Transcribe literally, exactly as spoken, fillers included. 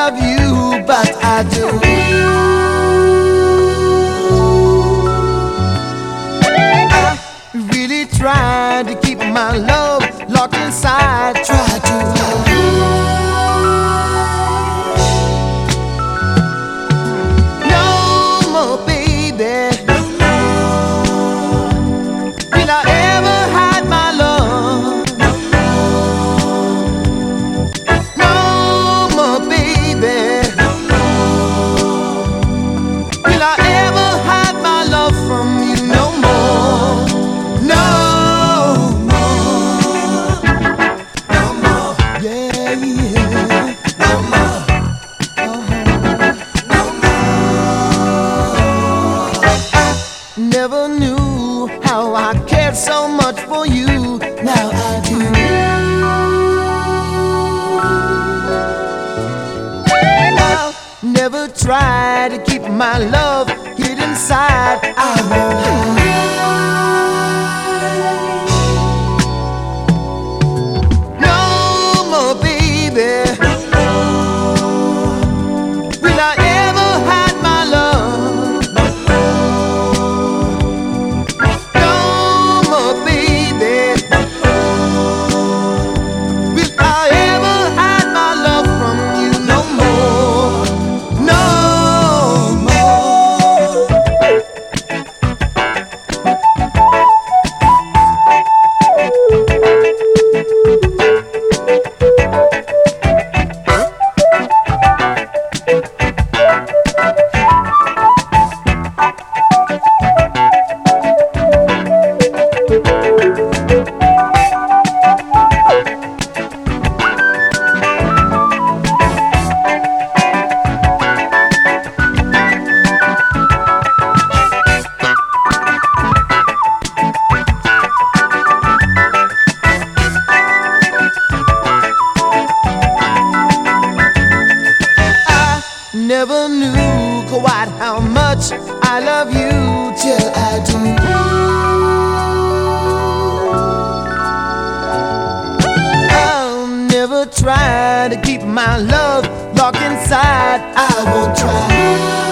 love you, but I do. I really try to keep my love locked inside. Try to hide. No more, baby. Will I ever hide my love? No more, baby. Will I ever hide my love from you no more? No more. No more. Yeah, yeah. No more. Uh-huh. No more. I never knew how I cared so much for you. Now I do. I'll never try to keep my love hid inside. I won't hide. No more, baby. Will I ever hide my love? No more, baby. Will I ever hide my love from you no more? No more. Never knew quite how much I love you till I do. I'll never try to keep my love locked inside. I won't try.